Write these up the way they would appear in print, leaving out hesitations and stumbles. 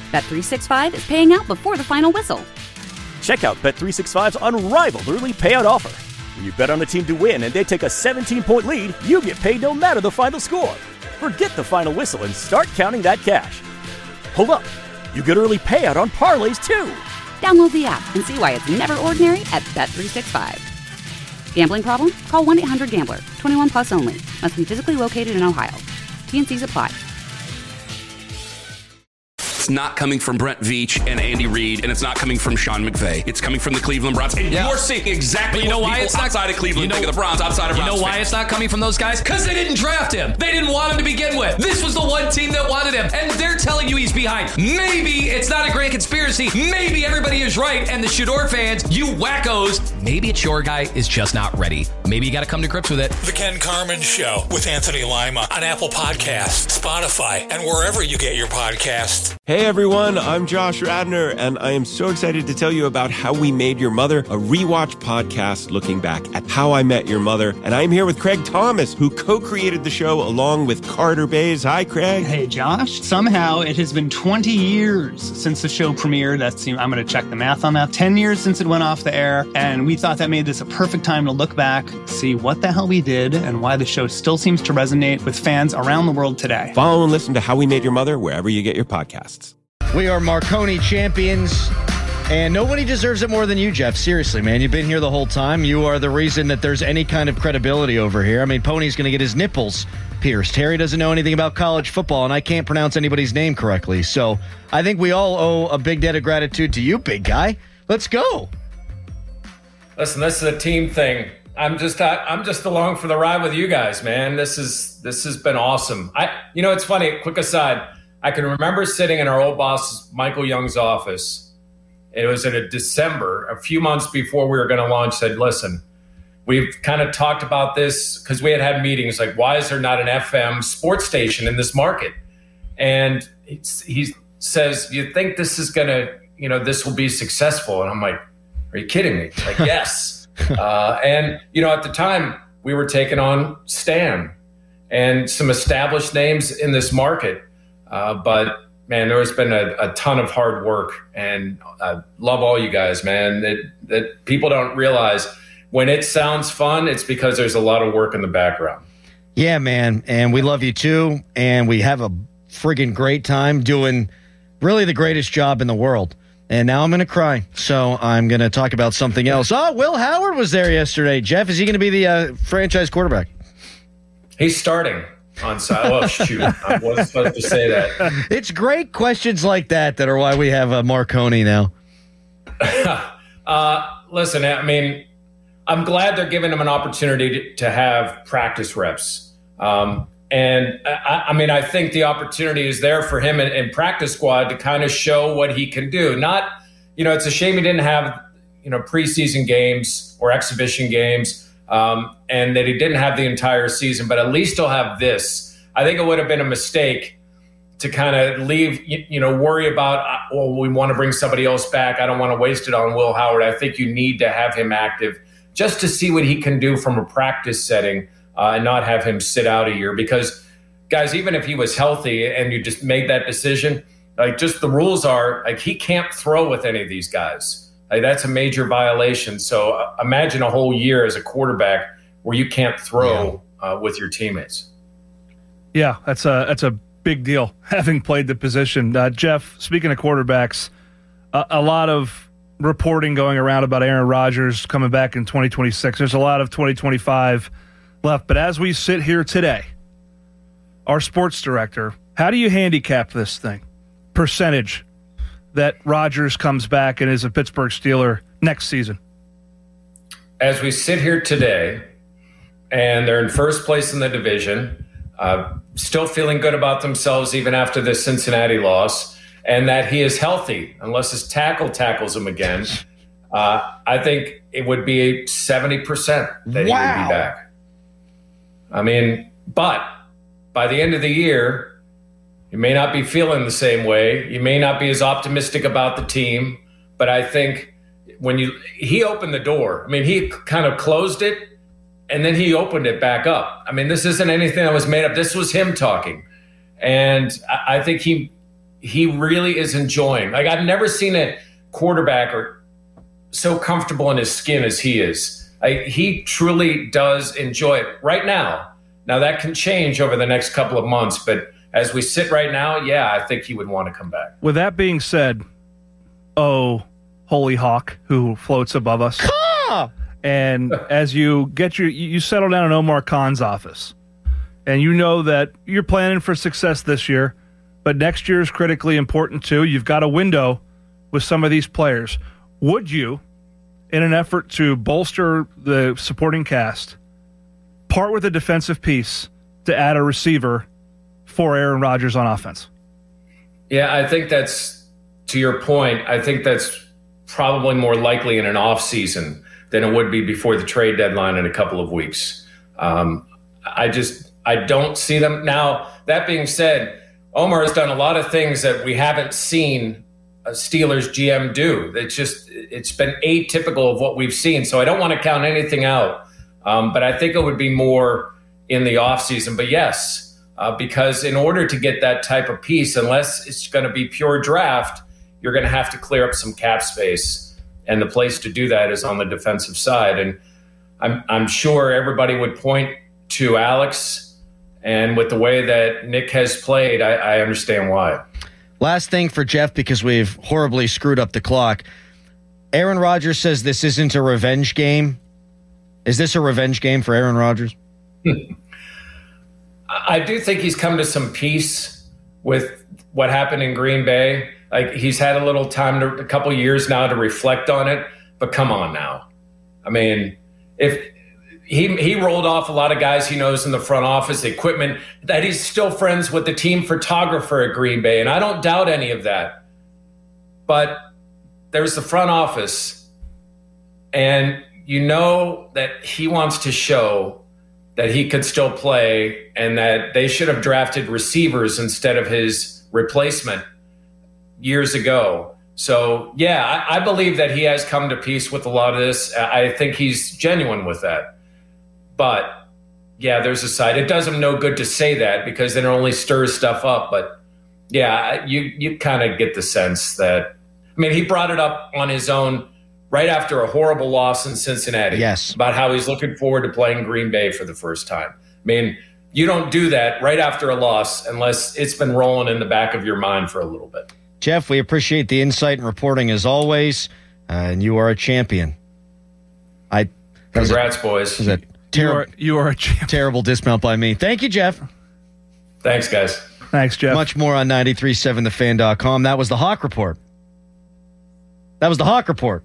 Bet365 is paying out before the final whistle. Check out Bet365's unrivaled early payout offer. When you bet on a team to win and they take a 17-point lead, you get paid no matter the final score. Forget the final whistle and start counting that cash. Hold up. You get early payout on parlays, too. Download the app and see why it's never ordinary at Bet365. Gambling problem? Call 1-800-GAMBLER. 21 plus only. Must be physically located in Ohio. T&Cs apply. It's not coming from Brent Veach and Andy Reid, and it's not coming from Sean McVay. It's coming from the Cleveland Browns. And you're seeing exactly what people outside of Cleveland think of the Browns, outside of Browns. You know why it's not coming from those guys? Because they didn't draft him. They didn't want him to begin with. This was the one team that wanted him, and they're telling you he's behind. Maybe it's not a grand conspiracy. Maybe everybody is right, and the Shador fans, you wackos, maybe it's your guy is just not ready. Maybe you got to come to grips with it. The Ken Carman Show with Anthony Lima on Apple Podcasts, Spotify, and wherever you get your podcasts. Hey everyone, I'm Josh Radner, and I am so excited to tell you about How We Made Your Mother, a rewatch podcast looking back at How I Met Your Mother. And I'm here with Craig Thomas, who co-created the show along with Carter Bays. Hi, Craig. Hey, Josh. Somehow it has been 20 years since the show premiered. I'm going to check the math on that. 10 years since it went off the air, and we thought that made this a perfect time to look back, see what the hell we did, and why the show still seems to resonate with fans around the world today. Follow and listen to How We Made Your Mother wherever you get your podcasts. We are Marconi champions, and nobody deserves it more than you, Jeff. Seriously, man. You've been here the whole time. You are the reason that there's any kind of credibility over here. I mean, Pony's going to get his nipples pierced. Harry doesn't know anything about college football, and I can't pronounce anybody's name correctly. So I think we all owe a big debt of gratitude to you, big guy. Let's go. Listen, this is a team thing. I'm just along for the ride with you guys, man. This has been awesome. It's funny. Quick aside. I can remember sitting in our old boss, Michael Young's office. It was in December, a few months before we were going to launch, said, listen, we've kind of talked about this because we had meetings like, why is there not an FM sports station in this market? And he says, you think this is going to, this will be successful? And I'm like, are you kidding me? Like, yes. And at the time we were taking on Stan and some established names in this market. But man, there has been a ton of hard work, and I love all you guys, man. That people don't realize when it sounds fun, it's because there's a lot of work in the background. Yeah, man. And we love you too. And we have a friggin' great time doing really the greatest job in the world. And now I'm going to cry. So I'm going to talk about something else. Oh, Will Howard was there yesterday. Jeff, is he going to be the franchise quarterback? He's starting. On side. Oh, shoot. I wasn't supposed to say that. It's great questions like that are why we have Marconi now. Listen, I mean, I'm glad they're giving him an opportunity to have practice reps. And I think the opportunity is there for him in practice squad to kind of show what he can do. Not, it's a shame he didn't have, preseason games or exhibition games. And that he didn't have the entire season, but at least he'll have this. I think it would have been a mistake to kind of leave, worry about, we want to bring somebody else back. I don't want to waste it on Will Howard. I think you need to have him active just to see what he can do from a practice setting and not have him sit out a year. Because, guys, even if he was healthy and you just made that decision, like just the rules are, like he can't throw with any of these guys. Like that's a major violation. So imagine a whole year as a quarterback where you can't throw with your teammates. Yeah, that's a big deal, having played the position. Jeff, speaking of quarterbacks, a lot of reporting going around about Aaron Rodgers coming back in 2026. There's a lot of 2025 left. But as we sit here today, our sports director, how do you handicap this thing? Percentage that Rodgers comes back and is a Pittsburgh Steeler next season? As we sit here today, and they're in first place in the division, still feeling good about themselves even after the Cincinnati loss, and that he is healthy, unless his tackles him again, I think it would be 70% that he would be back. I mean, but by the end of the year, you may not be feeling the same way. You may not be as optimistic about the team, but I think he opened the door. I mean, he kind of closed it and then he opened it back up. I mean, this isn't anything that was made up. This was him talking. And I think he he really is enjoying. Like, I've never seen a quarterback so comfortable in his skin as he is. He truly does enjoy it right now. Now, that can change over the next couple of months, but as we sit right now, yeah, I think he would want to come back. With that being said, Holy Hawk, who floats above us. And as you get you settle down in Omar Khan's office, and you know that you're planning for success this year, but next year is critically important too. You've got a window with some of these players. Would you, in an effort to bolster the supporting cast, part with a defensive piece to add a receiver for Aaron Rodgers on offense? Yeah, I think that's, to your point, I think that's probably more likely in an off season than it would be before the trade deadline in a couple of weeks. I don't see them. Now, that being said, Omar has done a lot of things that we haven't seen a Steelers GM do. It's been atypical of what we've seen. So I don't want to count anything out. But I think it would be more in the offseason. But yes, because in order to get that type of piece, unless it's going to be pure draft, you're going to have to clear up some cap space. And the place to do that is on the defensive side. And I'm sure everybody would point to Alex. And with the way that Nick has played, I understand why. Last thing for Jeff, because we've horribly screwed up the clock. Aaron Rodgers says this isn't a revenge game. Is this a revenge game for Aaron Rodgers? I do think he's come to some peace with what happened in Green Bay. Like, he's had a little time, a couple years now to reflect on it. But come on now. I mean, if he rolled off a lot of guys he knows in the front office, the equipment, that he's still friends with the team photographer at Green Bay. And I don't doubt any of that. But there's the front office. And you know that he wants to show that he could still play and that they should have drafted receivers instead of his replacement years ago. So, yeah, I believe that he has come to peace with a lot of this. I think he's genuine with that. But, yeah, there's a side. It does him no good to say that because then it only stirs stuff up. But, yeah, you kind of get the sense that, I mean, he brought it up on his own right after a horrible loss in Cincinnati. Yes. About how he's looking forward to playing Green Bay for the first time. I mean, you don't do that right after a loss unless it's been rolling in the back of your mind for a little bit. Jeff, we appreciate the insight and reporting as always, and you are a champion. Congrats, boys. You are a champion. Terrible dismount by me. Thank you, Jeff. Thanks, guys. Thanks, Jeff. Much more on 937thefan.com. That was the Hawk Report. The Hawk Report.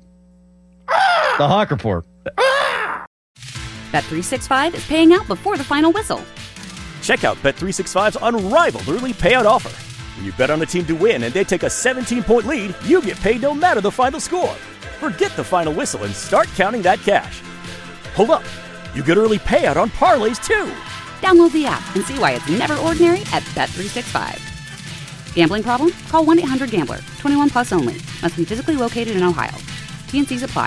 Bet365 is paying out before the final whistle. Check out Bet365's unrivaled early payout offer. When you bet on a team to win and they take a 17-point lead, you get paid no matter the final score. Forget the final whistle and start counting that cash. Hold up. You get early payout on parlays, too. Download the app and see why it's never ordinary at Bet365. Gambling problem? Call 1-800-GAMBLER. 21 plus only. Must be physically located in Ohio. T&Cs apply.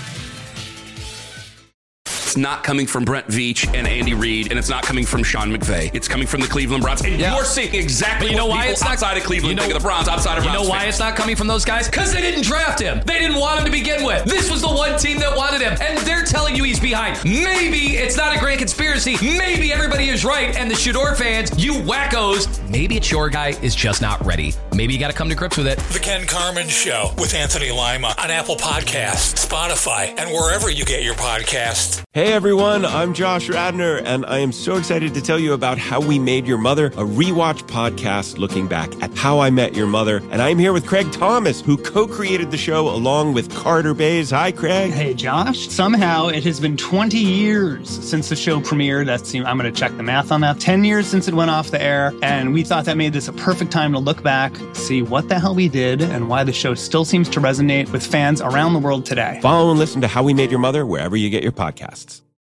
It's not coming from Brent Veach and Andy Reid, and it's not coming from Sean McVay. It's coming from the Cleveland Browns. And you're seeing exactly you know what why people it's not outside of Cleveland think of the Browns, outside of Browns. You know why fans. it's not coming from those guys? Because they didn't draft him. They didn't want him to begin with. This was the one team that wanted him, and they're telling you he's behind. Maybe it's not a grand conspiracy. Maybe everybody is right, and the Shador fans, you wackos, maybe it's your guy is just not ready. Maybe you got to come to grips with it. The Ken Carman Show with Anthony Lima on Apple Podcasts, Spotify, and wherever you get your podcasts. Hey everyone, I'm Josh Radner, and I am so excited to tell you about How We Made Your Mother, a rewatch podcast looking back at How I Met Your Mother. And I'm here with Craig Thomas, who co-created the show along with Carter Bays. Hi, Craig. Hey, Josh. Somehow it has been 20 years since the show premiered. I'm going to check the math on that. 10 years since it went off the air, and we thought that made this a perfect time to look back, see what the hell we did, and why the show still seems to resonate with fans around the world today. Follow and listen to How We Made Your Mother wherever you get your podcasts.